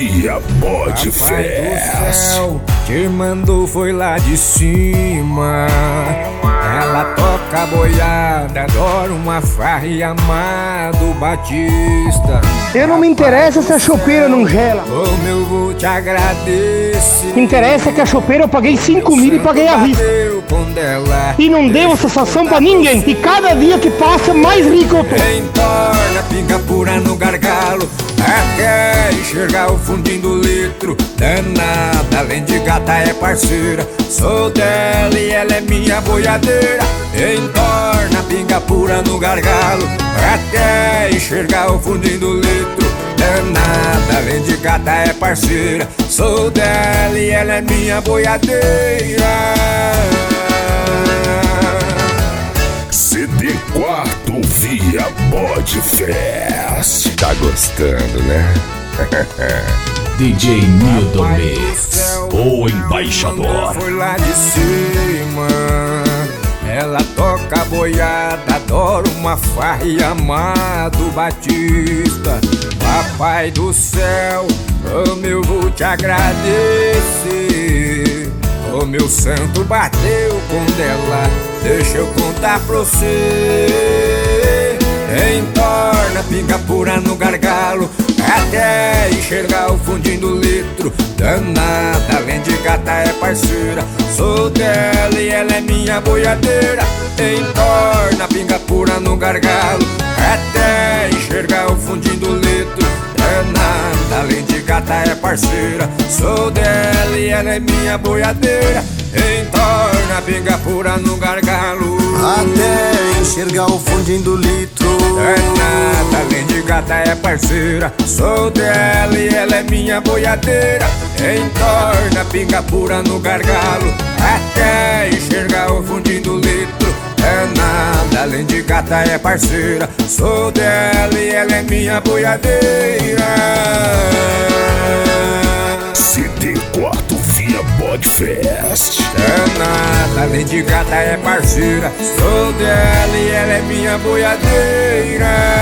Via Bode Fest. Te mandou foi lá de cima. Ela toca boiada, adora uma farra e amado Batista. Eu não me interessa se a chopeira não gela. Como eu vou te agradecer. Me interessa que a chopeira eu paguei 5 mil e paguei à vista. E não devo sensação pra ninguém. E cada dia que passa mais rico eu tô. Entorna, pinga pura no gargalo, até enxergar o fundinho do litro. Danada, além de gata é parceira. Sou dela e ela é minha boiadeira. Entorna, pinga pura no gargalo, até enxergar o fundinho do litro. Danada, além de gata é parceira. Sou dela e ela é minha boiadeira. CD Quarto Via Bode Fest. Tá gostando, né? DJ Nildo Mix, o embaixador. Foi lá de cima. Ela toca boiada, adora uma farra e amado Batista. Papai do céu, como eu vou te agradecer. O meu santo bateu com dela, deixa eu contar pra você. Entorna, pinga pura no gargalo, até enxergar o fundinho do litro. Danada, além de gata é parceira. Sou dela e ela é minha boiadeira. Entorna, pinga pura no gargalo, até enxergar o fundinho do litro. Danada, além de gata é parceira. Sou dela e ela é minha boiadeira. Entorna, pinga pura no gargalo, até enxergar o fundinho do litro. Danada, além de gata é parceira. Sou dela e ela é minha boiadeira. Entorna, pinga pura no gargalo, até enxergar o fundinho do litro. Danada, além de gata é parceira. Sou dela e ela é minha boiadeira. CD Quarto Via Bode Fest. Danada, além de gata é parceira. Sou dela e ela é minha boiadeira.